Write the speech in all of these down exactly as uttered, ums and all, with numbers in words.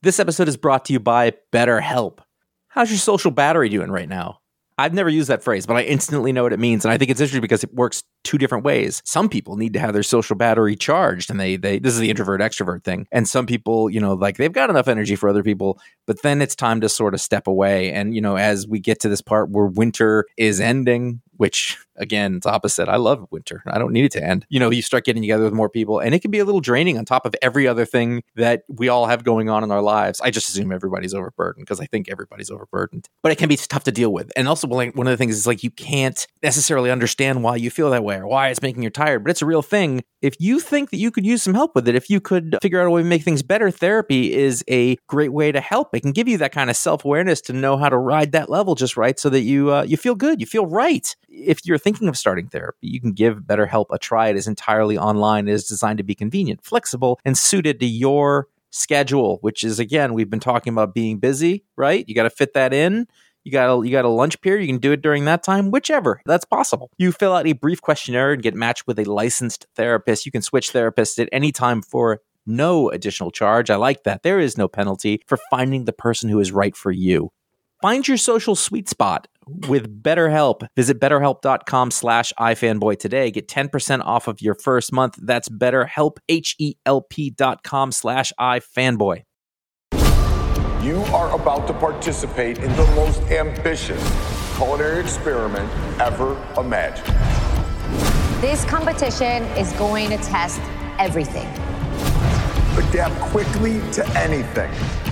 This episode is brought to you by BetterHelp. How's your social battery doing right now? I've never used that phrase, but I instantly know what it means. And I think it's interesting because it works two different ways. Some people need to have their social battery charged, and they, they, this is the introvert extrovert thing. And some people, you know, like they've got enough energy for other people, but then it's time to sort of step away. And, you know, as we get to this part where winter is ending, which again, it's opposite. I love winter. I don't need it to end. You know, you start getting together with more people, and it can be a little draining on top of every other thing that we all have going on in our lives. I just assume everybody's overburdened because I think everybody's overburdened, but it can be tough to deal with. And also, one of the things is like you can't necessarily understand why you feel that way or why it's making you tired, but it's a real thing. If you think that you could use some help with it, if you could figure out a way to make things better, therapy is a great way to help. It can give you that kind of self-awareness to know how to ride that level just right so that you uh, you feel good, you feel right. If you're thinking of starting therapy, you can give BetterHelp a try. It is entirely online. It is designed to be convenient, flexible, and suited to your schedule, which is, again, we've been talking about being busy, right? You got to fit that in. You got a, you got a lunch period. You can do it during that time, whichever. That's possible. You fill out a brief questionnaire and get matched with a licensed therapist. You can switch therapists at any time for no additional charge. I like that. There is no penalty for finding the person who is right for you. Find your social sweet spot with BetterHelp. Visit betterhelp.com slash ifanboy today. Get ten percent off of your first month. That's BetterHelp, H-E-L-P dot com slash ifanboy. You are about to participate in the most ambitious culinary experiment ever imagined. This competition is going to test everything. Adapt quickly to anything.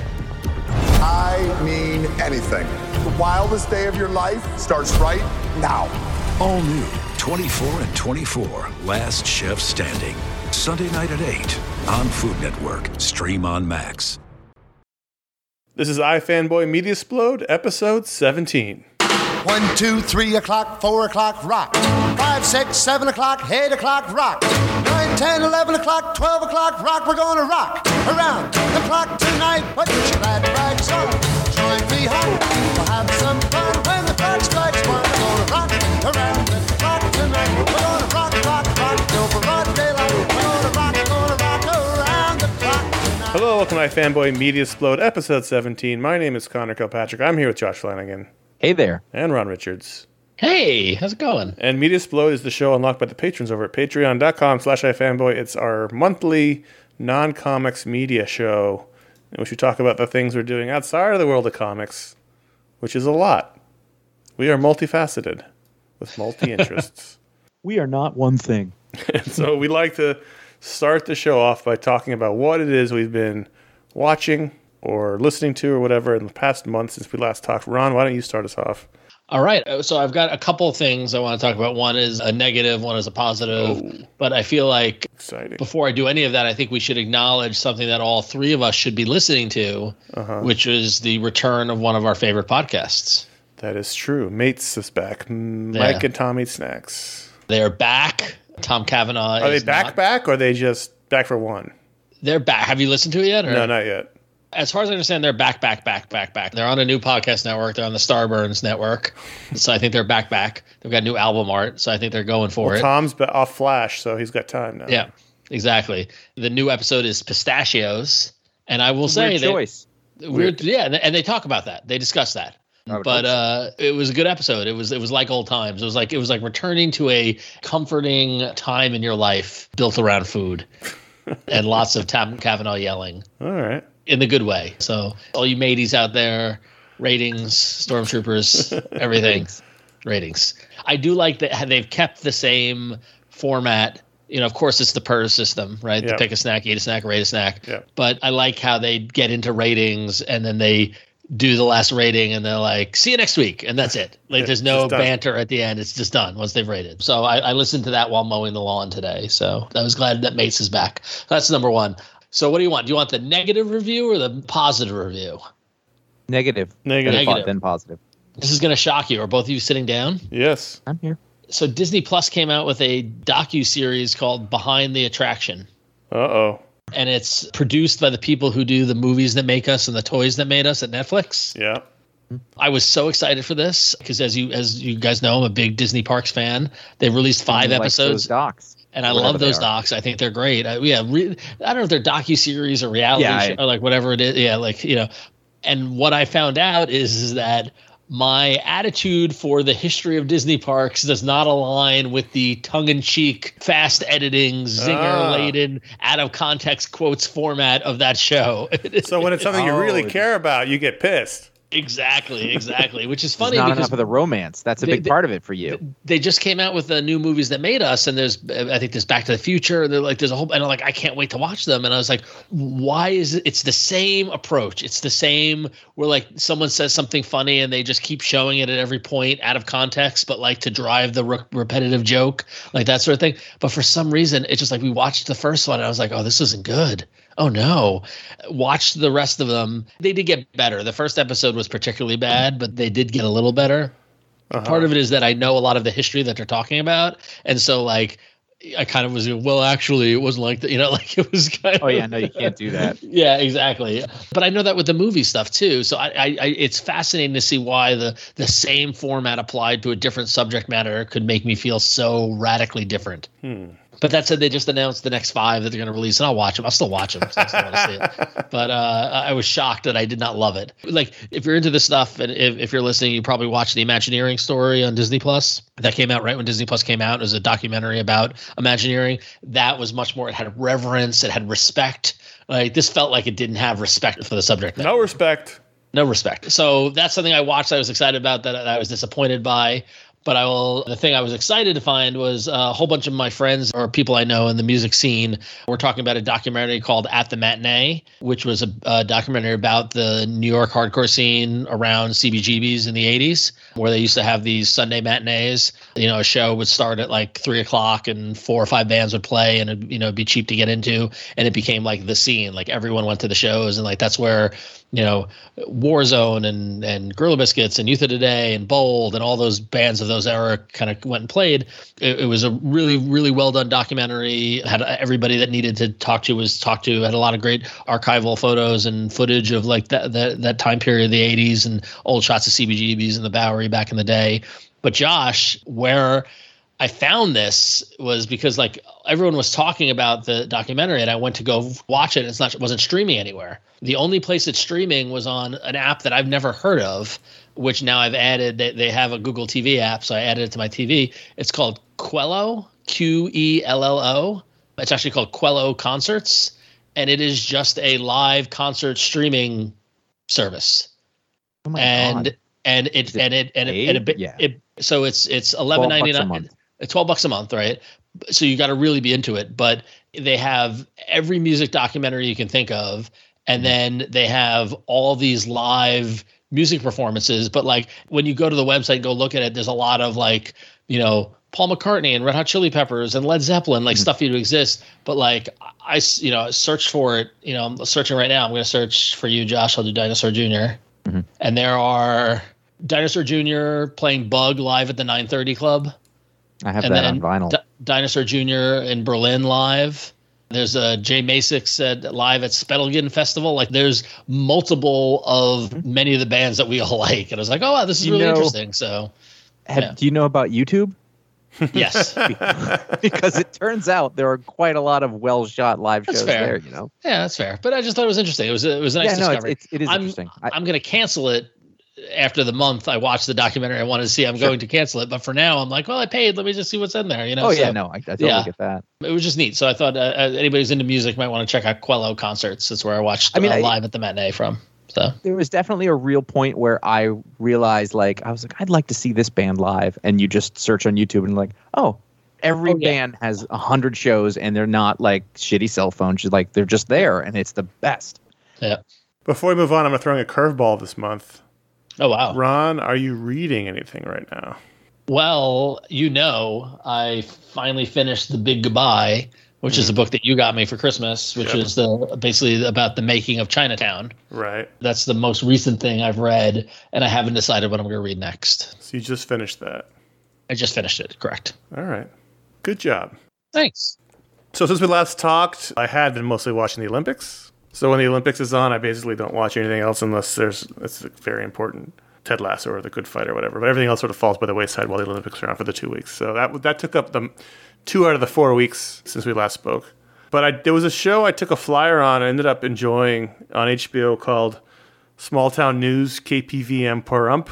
I mean anything. The wildest day of your life starts right now. All new, twenty-four and twenty-four, Last Chef Standing. Sunday night at eight on Food Network. Stream on Max. This is iFanboy Media Explode, episode seventeen. One, two, three o'clock, four o'clock, rock. Five, six, seven o'clock, eight o'clock, rock. Nine, ten, eleven o'clock, twelve o'clock, rock. We're gonna rock around the clock tonight. Put your glad rags on, join me home. We'll have some fun when the clock strikes one. We're gonna rock around the clock tonight. We're gonna rock, rock, rock till broad daylight. We're gonna rock, gonna rock around the clock tonight. Hello, welcome to iFanboy Media Explode, episode seventeen. My name is Connor Kilpatrick. I'm here with Josh Flanagan. Hey there. And Ron Richards. Hey, how's it going? And Media Explode is the show unlocked by the patrons over at patreon.com slash ifanboy. It's our monthly non-comics media show in which we talk about the things we're doing outside of the world of comics, which is a lot. We are multifaceted with multi-interests. We are not one thing. And so we like to start the show off by talking about what it is we've been watching or listening to or whatever in the past month since we last talked. Ron, why don't you start us off? All right. So I've got a couple of things I want to talk about. One is a negative, one is a positive. Oh, but I feel like exciting. Before I do any of that, I think we should acknowledge something that all three of us should be listening to, uh-huh. which is the return of one of our favorite podcasts. That is true. Mates is back. Mike yeah. and Tom Eat Snacks. They're back. Tom Cavanaugh Are is they back not. back or are they just back for one? They're back. Have you listened to it yet? Or? No, not yet. As far as I understand, they're back, back, back, back, back. They're on a new podcast network. They're on the Starburns network. So I think they're back, back. They've got new album art. So I think they're going for well, it. Tom's off Flash, so he's got time now. Yeah, exactly. The new episode is Pistachios. And I will say weird they, choice. Weird, weird. Yeah, and they talk about that. They discuss that. But uh, it was a good episode. It was it was like old times. It was like it was like returning to a comforting time in your life built around food and lots of Tom Cavanaugh yelling. All right. In the good way. So all you mateys out there, ratings, stormtroopers, everything, ratings. I do like that they've kept the same format. You know, of course, it's the P E R S system, right? Yep. To pick a snack, eat a snack, rate a snack. Yep. But I like how they get into ratings and then they do the last rating and they're like, see you next week. And that's it. Like there's no banter at the end. It's just done once they've rated. So I, I listened to that while mowing the lawn today. So I was glad that Mates is back. That's number one. So what do you want? Do you want the negative review or the positive review? Negative. Negative. Negative. Then positive. This is going to shock you. Are both of you sitting down? Yes. I'm here. So Disney Plus came out with a docu-series called Behind the Attraction. Uh-oh. And it's produced by the people who do the movies that make us and the toys that made us at Netflix. Yeah. I was so excited for this because as you as you guys know, I'm a big Disney Parks fan. They released five like episodes. Those docs. And I love those docs. I think they're great. I, yeah, re, I don't know if they're docuseries or reality yeah, show, I, or like whatever it is. Yeah, like, you know. And what I found out is, is that my attitude for the history of Disney parks does not align with the tongue-in-cheek, fast editing, zinger-laden, ah. out-of-context quotes format of that show. So when it's something oh, you really care about, you get pissed. Exactly, exactly. Which is funny not because enough of the romance. That's a they, big they, part of it for you. They just came out with the new movies that made us, and there's, I think there's Back to the Future. And they're like, there's a whole, and I'm like, I can't wait to watch them. And I was like, why is it? It's the same approach. It's the same. Where like someone says something funny and they just keep showing it at every point out of context, but like to drive the re- repetitive joke, like that sort of thing. But for some reason, it's just like we watched the first one, and I was like, oh, this isn't good. Oh no. Watch the rest of them. They did get better. The first episode was particularly bad, but they did get a little better. Uh-huh. Part of it is that I know a lot of the history that they're talking about. And so like, I kind of was, well, actually it wasn't like that, you know, like it was kind of. Oh yeah, no, you can't do that. Yeah, exactly. But I know that with the movie stuff too. So I, I, I it's fascinating to see why the, the same format applied to a different subject matter could make me feel so radically different. Hmm. But that said, they just announced the next five that they're going to release, and I'll watch them. I'll still watch them because I still want to see it. But uh, I was shocked that I did not love it. Like, if you're into this stuff, and if, if you're listening, you probably watched the Imagineering story on Disney Plus. That came out right when Disney Plus came out. It was a documentary about Imagineering. That was much more. It had reverence. It had respect. Like, this felt like it didn't have respect for the subject matter. No respect. No respect. So that's something I watched. I was excited about. That I was disappointed by. But I will. The thing I was excited to find was a whole bunch of my friends or people I know in the music scene were talking about a documentary called At the Matinee, which was a, a documentary about the New York hardcore scene around C B G B's in the eighties, where they used to have these Sunday matinees. You know, a show would start at like three o'clock and four or five bands would play, and it'd, you know, it'd be cheap to get into, and it became like the scene. Like everyone went to the shows, and like that's where, you know, Warzone and and Gorilla Biscuits and Youth of Today and Bold and all those bands of those era kind of went and played. It, it was a really, really well done documentary. Had everybody that needed to talk to was talked to. Had a lot of great archival photos and footage of like that that, that time period of the eighties and old shots of C B G B's in the Bowery back in the day. But Josh, where I found this was because like everyone was talking about the documentary, and I went to go watch it. And it's not, it wasn't streaming anywhere. The only place it's streaming was on an app that I've never heard of, which now I've added. They, they have a Google T V app, so I added it to my T V. It's called Quello, Q E L L O. It's actually called Quello Concerts, and it is just a live concert streaming service. Oh my and God. and it, it and it and it and it, it, yeah. it so it's it's eleven ninety nine. twelve bucks a month, right? So you got to really be into it. But they have every music documentary you can think of, and then they have all these live music performances. But like when you go to the website, go look at it, there's a lot of like, you know, Paul McCartney and Red Hot Chili Peppers and Led Zeppelin, like mm-hmm. stuff to exist. But like I, you know, search for it. You know, I'm searching right now. I'm going to search for you, Josh. I'll do Dinosaur Junior Mm-hmm. And there are Dinosaur Junior playing Bug live at the nine thirty Club. I have and that then on vinyl. D- Dinosaur Junior in Berlin live. There's a Jay Masix at live at Spiegelgen Festival. Like there's multiple of mm-hmm. many of the bands that we all like. And I was like, oh, wow, this is you really know, interesting. So, have, yeah. do you know about YouTube? Yes. Because it turns out there are quite a lot of well shot live that's shows fair. there, you know? Yeah, that's fair. But I just thought it was interesting. It was, it was a nice yeah, no, discovery. It's, it's, it is I'm, interesting. I, I'm going to cancel it after the month I watched the documentary. I wanted to see. I'm sure. going to cancel it. But for now, I'm like, well, I paid. Let me just see what's in there. You know? Oh, so, yeah, no, I, I totally yeah. get that. It was just neat. So I thought uh, anybody who's into music might want to check out Quello Concerts. That's where I watched I mean, uh, I, live at the matinee from. So there was definitely a real point where I realized, like, I was like, I'd like to see this band live. And you just search on YouTube and like, oh, every oh, yeah. band has a hundred shows and they're not like shitty cell phones. Like they're just there and it's the best. Yeah. Before we move on, I'm going to throw in a curveball this month. Oh, wow. Ron, are you reading anything right now? Well, you know, I finally finished The Big Goodbye, which mm. is a book that you got me for Christmas, which yep. is the basically about the making of Chinatown. Right. That's the most recent thing I've read, and I haven't decided what I'm going to read next. So you just finished that? I just finished it, correct. All right. Good job. Thanks. So since we last talked, I had been mostly watching the Olympics. So when the Olympics is on, I basically don't watch anything else unless there's it's very important. Ted Lasso or The Good Fight or whatever. But everything else sort of falls by the wayside while the Olympics are on for the two weeks. So that that took up the two out of the four weeks since we last spoke. But I, there was a show I took a flyer on and ended up enjoying on H B O called Small Town News K P V M Pahrump.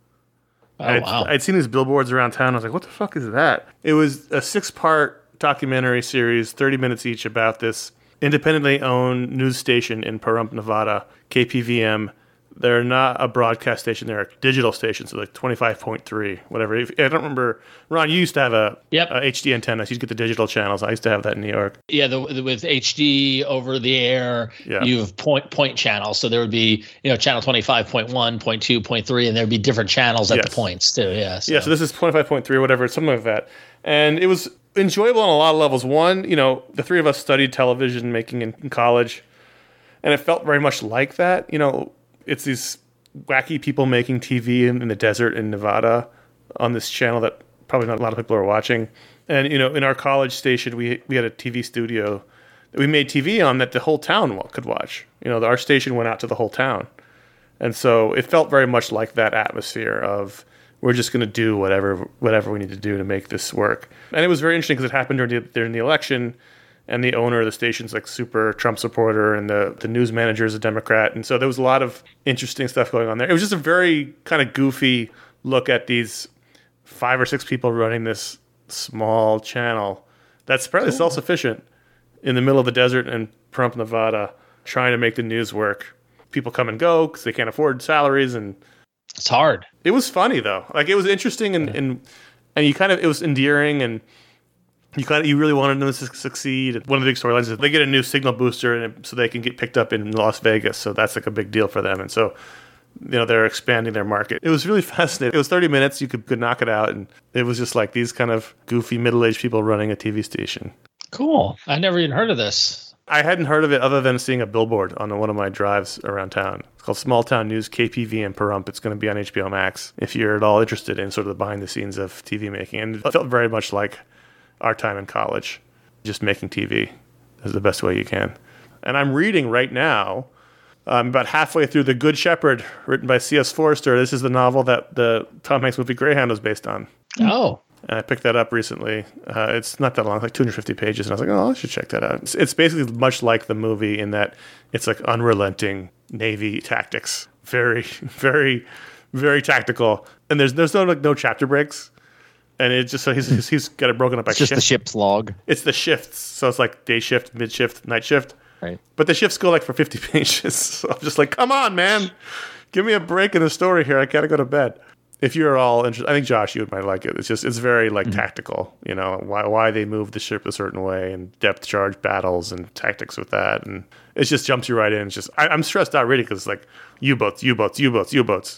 Oh, I'd, wow. I'd seen these billboards around town. I was like, what the fuck is that? It was a six-part documentary series, thirty minutes each, about this independently owned news station in Pahrump, Nevada, K P V M. They're not a broadcast station. They're a digital station, so like twenty-five point three, whatever. If, I don't remember. Ron, you used to have a, yep. a H D antenna. So you get the digital channels. I used to have that in New York. Yeah, the, the, with H D over the air, yeah. you have point point channels. So there would be, you know, channel twenty-five point one, point two, point three, and there'd be different channels at yes. the points too. Yeah. So. Yeah, so this is twenty-five point three or whatever, something like that. And it was enjoyable on a lot of levels. One, you know, the three of us studied television making in, in college, and it felt very much like that. You know, it's these wacky people making T V in, in the desert in Nevada on this channel that probably not a lot of people are watching. And, you know, in our college station, we we had a T V studio that we made T V on that the whole town could watch. You know, our station went out to the whole town. And so it felt very much like that atmosphere of we're just going to do whatever whatever we need to do to make this work. And it was very interesting because it happened during the, during the election. And the owner of the station's like super Trump supporter, and the, the news manager is a Democrat. And so there was a lot of interesting stuff going on there. It was just a very kind of goofy look at these five or six people running this small channel that's fairly cool. self-sufficient in the middle of the desert in Pahrump, Nevada, trying to make the news work. People come and go because they can't afford salaries. And it's hard. It was funny, though. Like, it was interesting, and, yeah. and, and you kind of, it was endearing, and You kind of, you really wanted them to succeed. One of the big storylines is they get a new signal booster, and so they can get picked up in Las Vegas. So that's like a big deal for them. And so, you know, they're expanding their market. It was really fascinating. It was thirty minutes. You could, could knock it out. And it was just like these kind of goofy middle-aged people running a T V station. Cool. I never even heard of this. I hadn't heard of it other than seeing a billboard on one of my drives around town. It's called Small Town News K P V M Pahrump. It's going to be on H B O Max if you're at all interested in sort of the behind the scenes of T V making. And it felt very much like our time in college, just making T V is the best way you can. And I'm reading right now, I'm about halfway through The Good Shepherd, written by C S Forrester. This is the novel that the Tom Hanks movie Greyhound was based on. Oh. And I picked that up recently. Uh, it's not that long, like two hundred fifty pages. And I was like, oh, I should check that out. It's, it's basically much like the movie in that it's like unrelenting Navy tactics. Very, very, very tactical. And there's there's no like no chapter breaks. And it just so he's he's got it broken up by it's just shifts. the ship's log. It's the shifts. So it's like day shift, mid shift, night shift. Right. But the shifts go like for fifty pages. So I'm just like, come on, man. Give me a break in the story here. I gotta go to bed. If you're all interested, I think Josh, you might like it. It's just it's very like mm-hmm. tactical, you know, why why they move the ship a certain way and depth charge battles and tactics with that. And it just jumps you right in. It's just I, I'm stressed out reading because it's like U-boats, U-boats, U-boats, U-boats.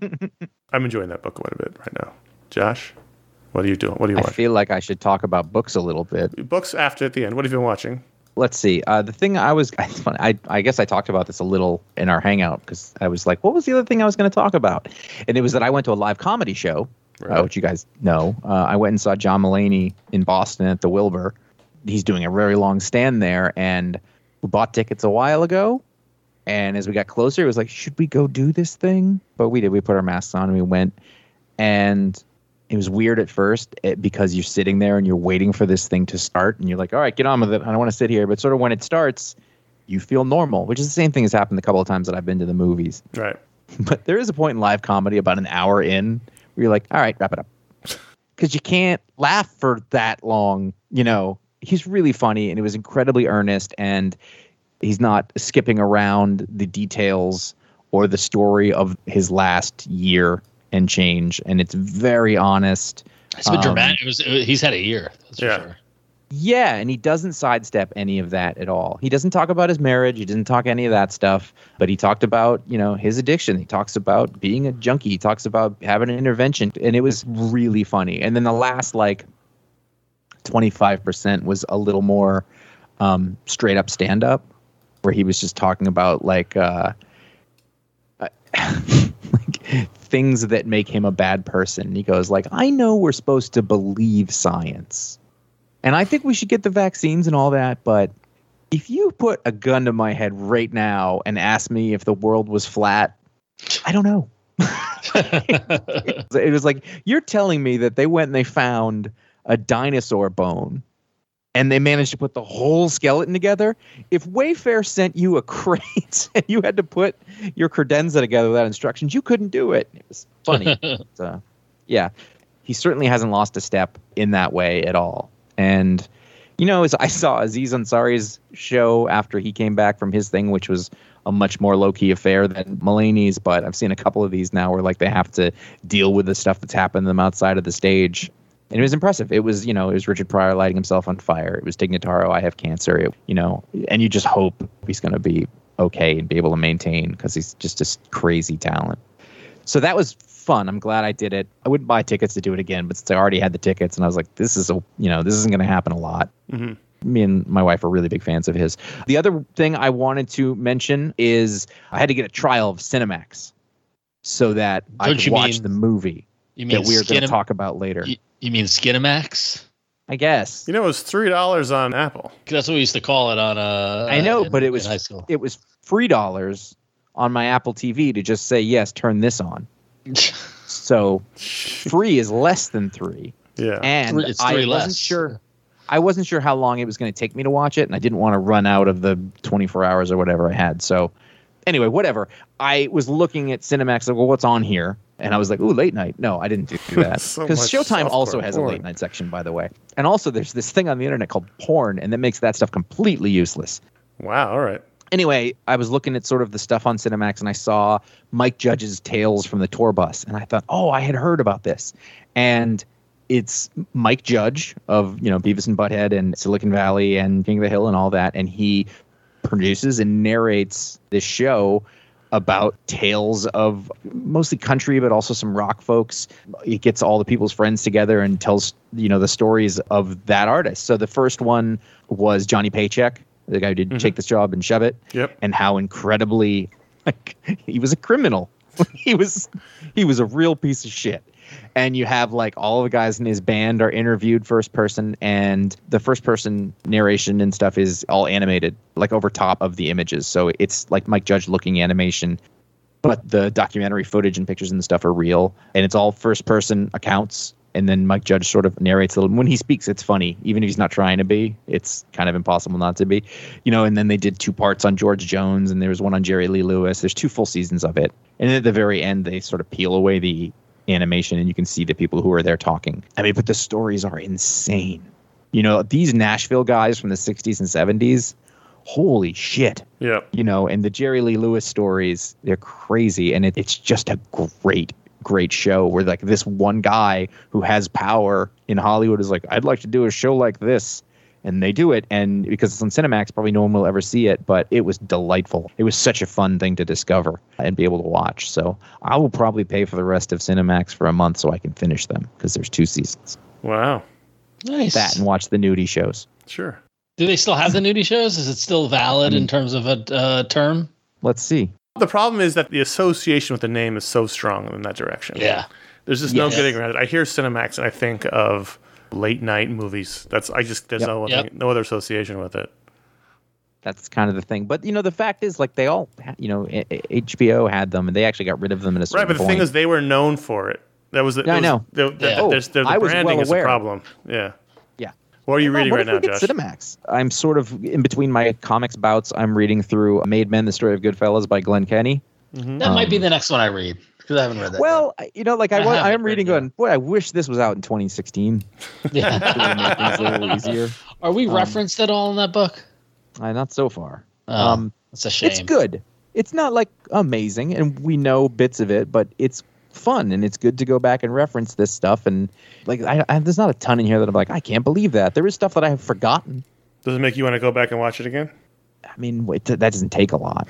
I'm enjoying that book quite a bit right now. Josh? What are you doing? What are you I watching? I feel like I should talk about books a little bit. Books after at the end. What have you been watching? Let's see. Uh, the thing I was, I, I guess I talked about this a little in our hangout because I was like, what was the other thing I was going to talk about? And it was that I went to a live comedy show, right. uh, which you guys know. Uh, I went and saw John Mulaney in Boston at the Wilbur. He's doing a very long stand there, and we bought tickets a while ago. And as we got closer, it was like, should we go do this thing? But we did. We put our masks on and we went. And it was weird at first because you're sitting there and you're waiting for this thing to start. And you're like, all right, get on with it. I don't want to sit here. But sort of when it starts, you feel normal, which is the same thing has happened a couple of times that I've been to the movies. Right. But there is a point in live comedy about an hour in where you're like, all right, wrap it up. Because you can't laugh for that long. You know, he's really funny and it was incredibly earnest. And he's not skipping around the details or the story of his last year and change, and it's very honest. It's been um, dramatic. It was, it was, he's had a year. That's yeah. for sure. Yeah, and he doesn't sidestep any of that at all. He doesn't talk about his marriage. He doesn't talk any of that stuff. But he talked about, you know, his addiction. He talks about being a junkie. He talks about having an intervention, and it was really funny. And then the last like twenty-five percent was a little more um, straight up stand up, where he was just talking about like. Uh, like things that make him a bad person. He goes like, I know we're supposed to believe science, and I think we should get the vaccines and all that, but if you put a gun to my head right now and ask me if the world was flat, I don't know. It was like, you're telling me that they went and they found a dinosaur bone and they managed to put the whole skeleton together. If Wayfair sent you a crate and you had to put your credenza together without instructions, you couldn't do it. It was funny. But, uh, yeah, he certainly hasn't lost a step in that way at all. And, you know, as I saw Aziz Ansari's show after he came back from his thing, which was a much more low-key affair than Mulaney's, but I've seen a couple of these now where, like, they have to deal with the stuff that's happened to them outside of the stage. And it was impressive. It was, you know, it was Richard Pryor lighting himself on fire. It was Tig Notaro, I have cancer. It, you know, and you just hope he's going to be okay and be able to maintain because he's just a crazy talent. So that was fun. I'm glad I did it. I wouldn't buy tickets to do it again, but since I already had the tickets and I was like, this is a, you know, this isn't going to happen a lot. Mm-hmm. Me and my wife are really big fans of his. The other thing I wanted to mention is I had to get a trial of Cinemax so that Don't I could watch mean, the movie you mean that we are going to talk about later. You, you mean Skinamax? I guess. You know, it was three dollars on Apple. That's what we used to call it on. Uh, I know, in, but it was high school. It was three dollars on my Apple T V to just say yes, turn this on. So three is less than three. Yeah, and it's three I less. wasn't sure. I wasn't sure how long it was going to take me to watch it, and I didn't want to run out of the twenty-four hours or whatever I had. So anyway, whatever. I was looking at Cinemax, like, well, what's on here? And I was like, ooh, late night. No, I didn't do that. Because so Showtime also has porn. a late night section, by the way. And also there's this thing on the internet called porn, and that makes that stuff completely useless. Wow, all right. Anyway, I was looking at sort of the stuff on Cinemax, and I saw Mike Judge's Tales from the Tour Bus. And I thought, oh, I had heard about this. And it's Mike Judge of, you know, Beavis and Butthead and Silicon Valley and King of the Hill and all that. And he produces and narrates this show about tales of mostly country, but also some rock folks. It gets all the people's friends together and tells, you know, the stories of that artist. So the first one was Johnny Paycheck, the guy who did mm-hmm. Take This Job and Shove It. Yep. And how incredibly, like, he was a criminal. he was, he was a real piece of shit. And you have, like, all the guys in his band are interviewed first person, and the first person narration and stuff is all animated, like over top of the images. So it's like Mike Judge looking animation, but the documentary footage and pictures and stuff are real, and it's all first person accounts. And then Mike Judge sort of narrates a little. When he speaks, it's funny. Even if he's not trying to be, it's kind of impossible not to be. You know, and then they did two parts on George Jones, and there was one on Jerry Lee Lewis. There's two full seasons of it. And then at the very end, they sort of peel away the animation, and you can see the people who are there talking. I mean, but the stories are insane. You know, these Nashville guys from the sixties and seventies, holy shit. Yeah. You know, and the Jerry Lee Lewis stories, they're crazy. And it, it's just a great, great show where, like, this one guy who has power in Hollywood is like, I'd like to do a show like this. And they do it, and because it's on Cinemax, probably no one will ever see it, but it was delightful. It was such a fun thing to discover and be able to watch. So I will probably pay for the rest of Cinemax for a month so I can finish them, because there's two seasons. Wow. Nice. That and watch the nudie shows. Sure. Do they still have the nudie shows? Is it still valid I mean, in terms of a uh, term? Let's see. The problem is that the association with the name is so strong in that direction. Yeah. There's just yes. no getting around it. I hear Cinemax, and I think of late night movies. That's I just there's yep. no yep. no other association with it. That's kind of the thing. But you know, the fact is, like, they all, you know, H B O had them, and they actually got rid of them in a certain right. But the point. thing is, they were known for it. That was the, yeah, I know. The, the, yeah. the, oh, there's, the, the I was branding well is aware. a problem. Yeah. Yeah. What are you reading what right if we now, get Josh? Cinemax. I'm sort of in between my comics bouts. I'm reading through Made Men: The Story of Goodfellas by Glenn Kenny. Mm-hmm. That um, might be the next one I read. I haven't read that. Well, yet. you know, like I, I, was, I am reading going, yet. boy, I wish this was out in twenty sixteen. Yeah. It would make things a little easier. Are we um, referenced at all in that book? Uh, not so far. Oh, um, that's a shame. It's good. It's not like amazing, and we know bits of it, but it's fun, and it's good to go back and reference this stuff. And like, I, I, there's not a ton in here that I'm like, I can't believe that. There is stuff that I have forgotten. Does it make you want to go back and watch it again? I mean, it, that doesn't take a lot.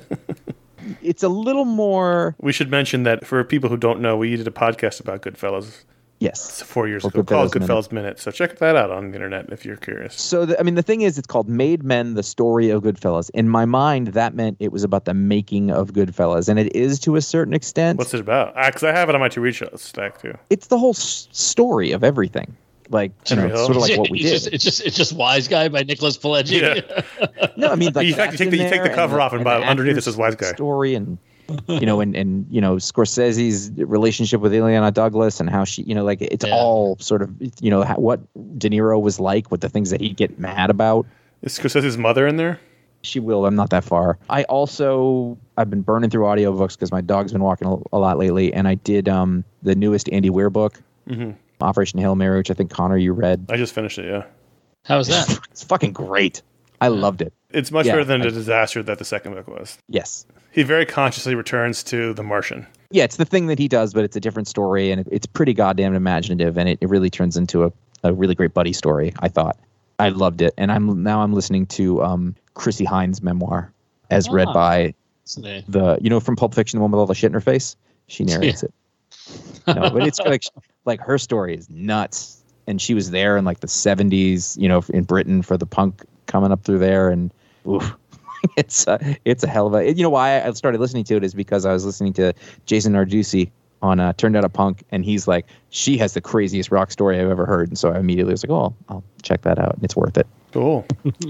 It's a little more. We should mention that for people who don't know, we did a podcast about Goodfellas. Yes, four years or ago, Goodfellas called Goodfellas Minute. Minute. So check that out on the internet if you're curious. So, the, I mean, the thing is, it's called Made Men: The Story of Goodfellas. In my mind, that meant it was about the making of Goodfellas, and it is to a certain extent. What's it about? Because I have it on my to-read show stack too. It's the whole s- story of everything. Like, you know, sort of like what we it's did. Just, it's just it's just Wise Guy by Nicholas Pileggi. Yeah. No, I mean, like, in fact, you take the, you take the cover and, off, and, and by underneath it says Wise Guy. Story and you know, and, and, you know, Scorsese's relationship with Ileana Douglas and how she, you know, like it's yeah. all sort of, you know, how, what De Niro was like with the things that he'd get mad about. Is Scorsese's mother in there? She will. I'm not that far. I also, I've been burning through audiobooks because my dog's been walking a, a lot lately. And I did um, the newest Andy Weir book, mm-hmm. Operation Hail Mary, which I think, Connor, you read. I just finished it, yeah. How was that? It's fucking great. I loved it. It's much yeah, better than I, the disaster that the second book was. Yes. He very consciously returns to The Martian. Yeah, it's the thing that he does, but it's a different story, and it, it's pretty goddamn imaginative, and it, it really turns into a, a really great buddy story, I thought. I loved it. And I'm now I'm listening to um, Chrissie Hynde's memoir, as ah, read by the, you know, from Pulp Fiction, the one with all the shit in her face? She narrates yeah. it. No, but it's like, like her story is nuts. And she was there in like the seventies, you know, in Britain for the punk coming up through there. And oof, it's a, it's a hell of a, you know why I started listening to it is because I was listening to Jason Narducci on uh, Turned Out a Punk, and he's like, she has the craziest rock story I've ever heard. And so I immediately was like, oh, I'll check that out. It's worth it. Cool.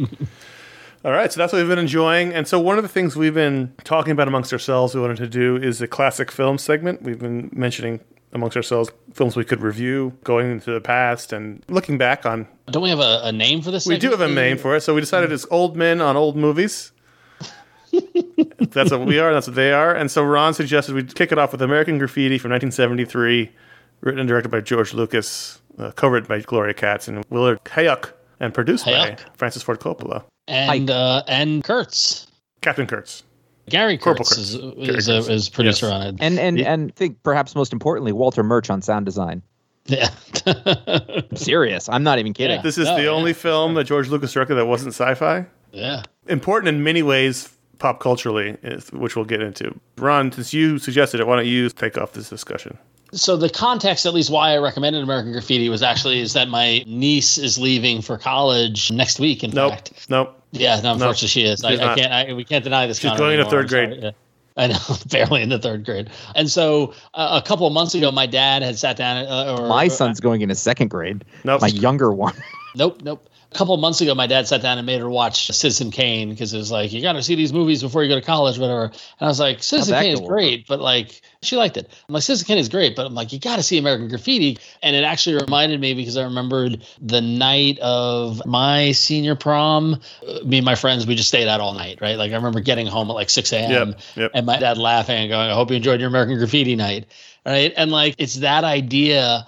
All right, so that's what we've been enjoying. And so one of the things we've been talking about amongst ourselves we wanted to do is a classic film segment. We've been mentioning amongst ourselves films we could review, going into the past and looking back on. Don't we have a, a name for this We segment? do have a name for it. So we decided it's Old Men on Old Movies. That's what we are, that's what they are. And so Ron suggested we kick it off with American Graffiti from nineteen seventy-three, written and directed by George Lucas, uh, co-written by Gloria Katz and Willard Hayek, and produced Hayek. by Francis Ford Coppola. And uh, and Kurtz. Captain Kurtz. Gary Kurtz, Kurtz. is, is, a, is producer yes. on it. And and, yeah. and I think perhaps most importantly, Walter Murch on sound design. Yeah. I'm serious. I'm not even kidding. Yeah. This is no, the yeah. only film that George Lucas directed that wasn't sci-fi. Yeah. Important in many ways pop culturally, which we'll get into. Ron, since you suggested it, why don't you take off this discussion? So the context, at least why I recommended American Graffiti, was actually is that my niece is leaving for college next week, in nope. fact. Nope. Yeah, no, unfortunately nope. she is. I, I can't. I, we can't deny this. She's going into third grade. Yeah. I know, barely in the third grade. And so uh, a couple of months ago, my dad had sat down. Uh, or, my son's or, going into second grade. Nope. My younger one. Nope, nope. A couple of months ago, my dad sat down and made her watch Citizen Kane because it was like, you got to see these movies before you go to college, whatever. And I was like, Citizen Kane is great, but like, she liked it. I'm like, Citizen Kane is great, but I'm like, you got to see American Graffiti. And it actually reminded me because I remembered the night of my senior prom. Me and my friends, we just stayed out all night, right? Like, I remember getting home at like six a.m. Yep, yep. and my dad laughing and going, I hope you enjoyed your American Graffiti night, right? And like, it's that idea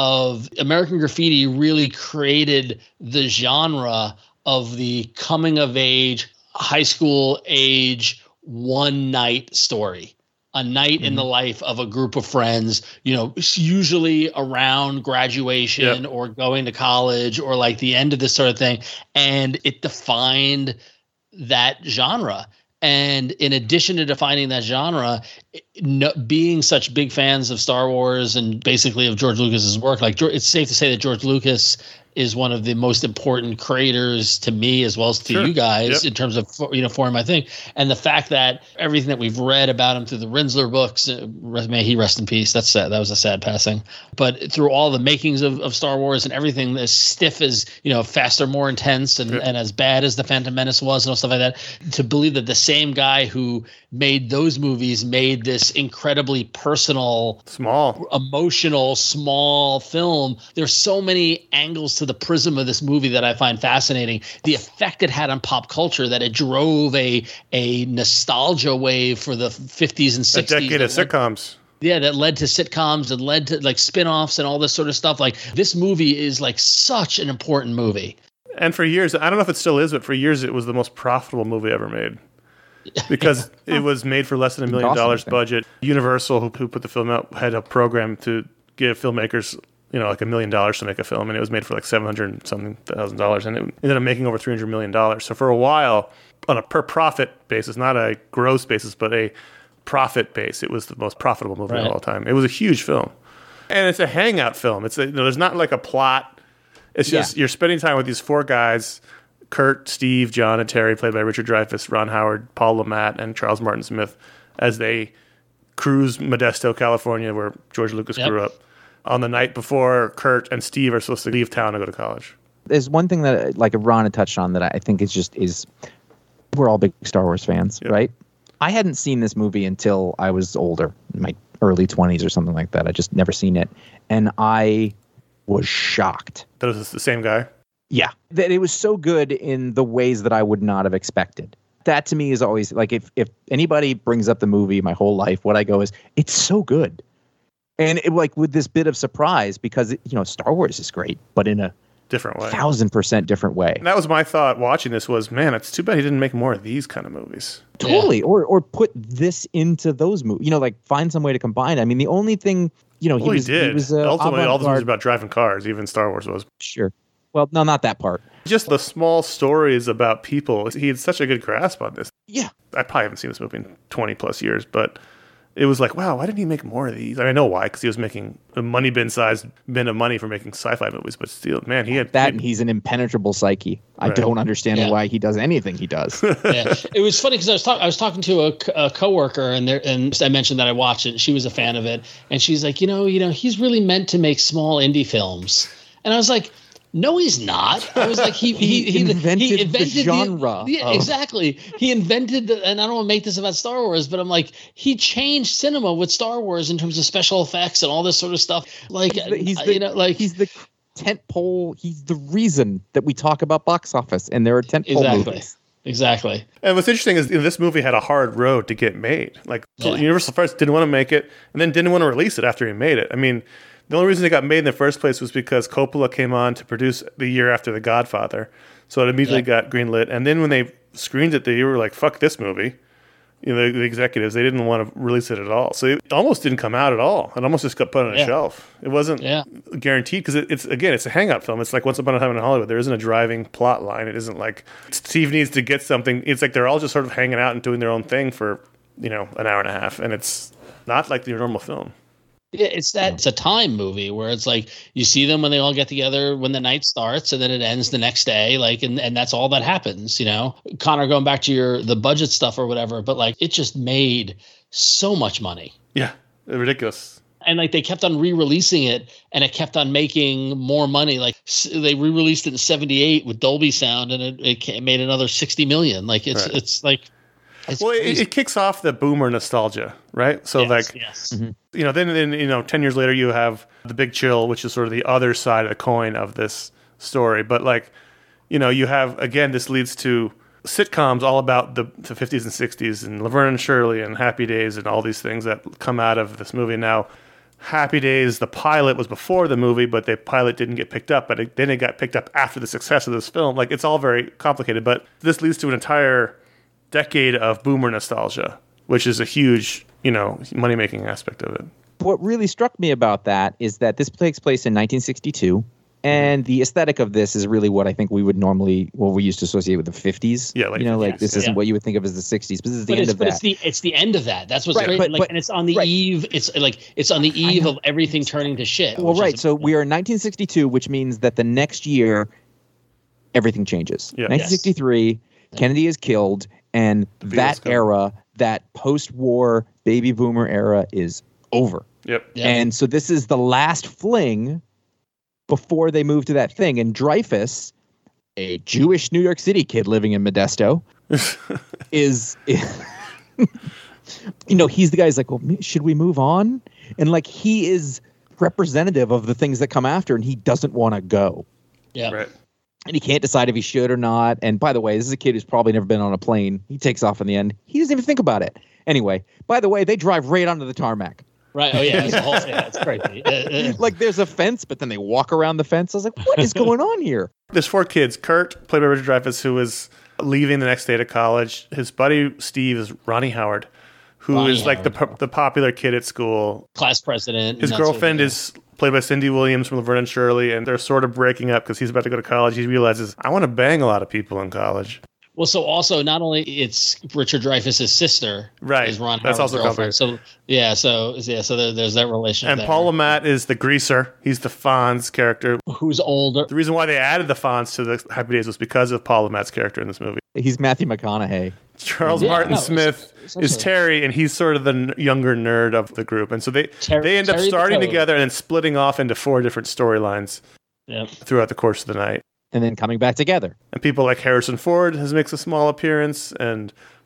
of American Graffiti really created the genre of the coming of age, high school age, one night story. A night mm-hmm. in the life of a group of friends, you know, usually around graduation yep. or going to college or like the end of this sort of thing. And it defined that genre. And in addition to defining that genre, no, being such big fans of Star Wars and basically of George Lucas's work, like it's safe to say that George Lucas is one of the most important creators to me as well as to sure. you guys yep. in terms of, you know, for my thing. And the fact that everything that we've read about him through the Rinsler books, uh, may he rest in peace. That's sad. That was a sad passing. But through all the makings of, of Star Wars and everything as stiff as, you know, faster, more intense and, yep. and as bad as the Phantom Menace was and all stuff like that, to believe that the same guy who made those movies made this incredibly personal, small, emotional, small film. There's so many angles to the prism of this movie that I find fascinating. The effect it had on pop culture, that it drove a a nostalgia wave for the fifties and sixties. A decade of sitcoms. Yeah, that led to sitcoms and led to like spin-offs and all this sort of stuff. Like this movie is like such an important movie. And for years, I don't know if it still is, but for years it was the most profitable movie ever made. Because it was made for less than a million dollars budget. Universal, who, who put the film out, had a program to give filmmakers, you know, like a million dollars to make a film, and it was made for like seven hundred something thousand dollars, and it ended up making over three hundred million dollars. So for a while, on a per profit basis, not a gross basis, but a profit base, it was the most profitable movie right. of all time. It was a huge film, and it's a hangout film. It's a, you know, there's not like a plot. It's just yeah. you're spending time with these four guys. Kurt, Steve, John, and Terry, played by Richard Dreyfuss, Ron Howard, Paul LeMat, and Charles Martin Smith, as they cruise Modesto, California, where George Lucas yep. grew up, on the night before Kurt and Steve are supposed to leave town to go to college. There's one thing that, like Ron had touched on, that I think is just is we're all big Star Wars fans, yep. right? I hadn't seen this movie until I was older, in my early twenties or something like that. I just never seen it. And I was shocked. That was the same guy? Yeah. That it was so good in the ways that I would not have expected. That to me is always like, if, if anybody brings up the movie my whole life, what I go is, it's so good. And it, like with this bit of surprise, because, you know, Star Wars is great, but in a different way, thousand percent different way. And that was my thought watching this was, man, it's too bad he didn't make more of these kind of movies. Totally. Yeah. Or or put this into those movies, you know, like find some way to combine. I mean, the only thing, you know, well, he was, he did. He was, uh, Ultimately, all this was avant-garde. about driving cars, even Star Wars was. Sure. Well, no, not that part. Just the small stories about people. He had such a good grasp on this. Yeah. I probably haven't seen this movie in twenty plus years, but it was like, wow, why didn't he make more of these? I mean, I know why, because he was making a money bin sized bin of money for making sci-fi movies, but still, man, he had... That he, and he's an impenetrable psyche. I Right. don't understand Yeah. why he does anything he does. Yeah. It was funny because I was talking. I was talking to a, co- a coworker, and there, and I mentioned that I watched it. And she was a fan of it, and she's like, you know, you know, he's really meant to make small indie films. And I was like, no, he's not. I was like, he he, He he, invented he the invented genre yeah, of- exactly. He invented the, and I don't want to make this about Star Wars, but I'm like, he changed cinema with Star Wars in terms of special effects and all this sort of stuff. Like, He's the, he's uh, the, you know, like he's the tent pole. He's the reason that we talk about box office, and there are tent pole exactly, movies. exactly. And what's interesting is, you know, this movie had a hard road to get made. Like, Yeah. Universal first didn't want to make it, and then didn't want to release it after he made it. I mean, the only reason it got made in the first place was because Coppola came on to produce the year after The Godfather. So it immediately Yeah. got greenlit. And then when they screened it, they were like, fuck this movie. You know, the, the executives, they didn't want to release it at all. So it almost didn't come out at all. It almost just got put on a Yeah. shelf. It wasn't Yeah. guaranteed because it, it's, again, it's a hangout film. It's like Once Upon a Time in Hollywood. There isn't a driving plot line. It isn't like Steve needs to get something. It's like they're all just sort of hanging out and doing their own thing for, you know, an hour and a half. And it's not like your normal film. Yeah, it's that it's a time movie where it's like you see them when they all get together when the night starts and then it ends the next day, like and, and that's all that happens, you know. Connor, going back to your the budget stuff or whatever, but like it just made so much money. Yeah, ridiculous. And like they kept on re-releasing it and it kept on making more money. Like s- they re-released it in seventy-eight with Dolby Sound and it, it ca- made another sixty million. Like it's Right. it's like it's Well, it, crazy. it kicks off the boomer nostalgia, right? So Yes, like, yes. you know, then, then, you know, ten years later you have The Big Chill, which is sort of the other side of the coin of this story. But like, you know, you have, again, this leads to sitcoms all about the, the fifties and sixties and Laverne and Shirley and Happy Days and all these things that come out of this movie. Now, Happy Days, the pilot was before the movie, but the pilot didn't get picked up. But it, then it got picked up after the success of this film. Like, it's all very complicated. But this leads to an entire decade of boomer nostalgia, which is a huge, you know, money-making aspect of it. What really struck me about that is that this takes place in nineteen sixty-two, and the aesthetic of this is really what I think we would normally, what we used to associate with the fifties. Yeah, like you know, like fifties, this yeah. isn't what you would think of as the sixties, but this is the But, end it's, of but that. it's the it's the end of that. That's what's Right, great. but- like, but- and it's on the right. eve. It's like it's on the eve of everything turning to shit. Well, which is right. the- So we are in nineteen sixty-two, which means that the next year, everything changes. Yeah. nineteen sixty-three, Kennedy is killed, and that come. era, that post-war baby boomer era, is over. Yep. Yeah. And so this is the last fling before they move to that thing. And Dreyfus, a Jewish New York City kid living in Modesto, is, you know, he's the guy who's like, well, should we move on? And like, he is representative of the things that come after, and he doesn't want to go. yeah. Right. And he can't decide if he should or not. And by the way, this is a kid who's probably never been on a plane. He takes off in the end. He doesn't even think about it. Anyway, by the way, they drive right onto the tarmac. Right. Oh yeah. That's the whole thing. That's crazy. Uh, uh, Like there's a fence, but then they walk around the fence. I was like, what is going on here? There's four kids. Kurt, played by Richard Dreyfuss, who is leaving the next day to college. His buddy Steve is Ronnie Howard, who Ronnie is like the po- the popular kid at school. class president. His and that sort of girlfriend thing. is played by Cindy Williams from Laverne and Shirley, and they're sort of breaking up because he's about to go to college. He realizes, I want to bang a lot of people in college. Well, so also not only it's Richard Dreyfuss's sister, Right. Is Ron That's Howard's also girlfriend. So yeah, so yeah, so there, there's that relationship. And there. Paul Matt is the greaser. He's the Fonz character. who's older. The reason why they added the Fonz to the Happy Days was because of Paul Matt's character in this movie. He's Matthew McConaughey. Charles Yeah, Martin no, Smith essentially. is Terry, and he's sort of the n- younger nerd of the group. And so they Ter- they end up Terry the starting Toad. together and then splitting off into four different storylines Yep. throughout the course of the night. And then coming back together. And people like Harrison Ford has makes a small appearance, and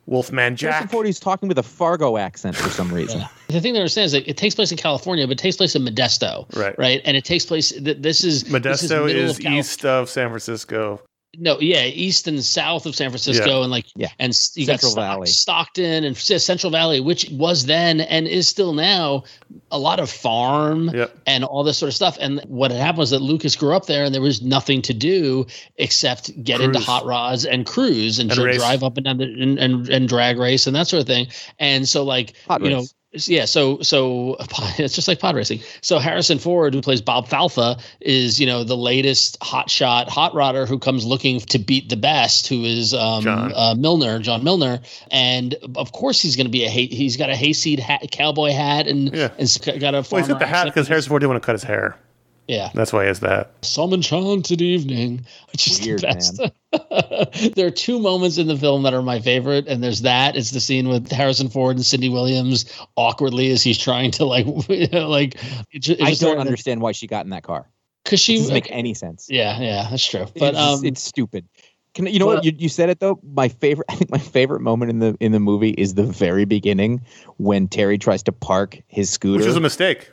Wolfman Jack. Harrison Ford is talking with a Fargo accent for some reason. Yeah. The thing to understand is that it takes place in California, but it takes place in Modesto. Right. Right. And it takes place. Th- this is Modesto this is, is of east of San Francisco. No, yeah, east and south of San Francisco, Yeah. and like, Yeah. and you Central got Stock- Valley. Stockton and Central Valley, which was then and is still now a lot of farm Yep. and all this sort of stuff. And what had happened was that Lucas grew up there, and there was nothing to do except get into Cruise. hot rods and cruise and, And dri- race. drive up and down the and, and and drag race and that sort of thing. And so, like, Hot you know. race. Yeah, so so it's just like pod racing. So Harrison Ford, who plays Bob Falfa, is you know the latest hotshot hot rodder who comes looking to beat the best, who is um, John. Uh, Milner, John Milner, and of course he's going to be a hay, he's got a hayseed hat, cowboy hat, and Yeah. and got a. Well, he's got farmer the hat accent. because Harrison Ford didn't want to cut his hair. Yeah, That's why he has the hat. some enchanted evening, which is Weird, the best. There are two moments in the film that are my favorite, and there's that. It's the scene with Harrison Ford and Cindy Williams awkwardly as he's trying to like, like. It, ju- it I just don't started- understand why she got in that car. Because It she doesn't make any sense. Yeah, yeah, that's true. But it's, just- um, it's stupid. Can, you know what? but- You, you said it though. My favorite, I think my favorite moment in the in the movie is the very beginning when Terry tries to park his scooter. Which was a mistake.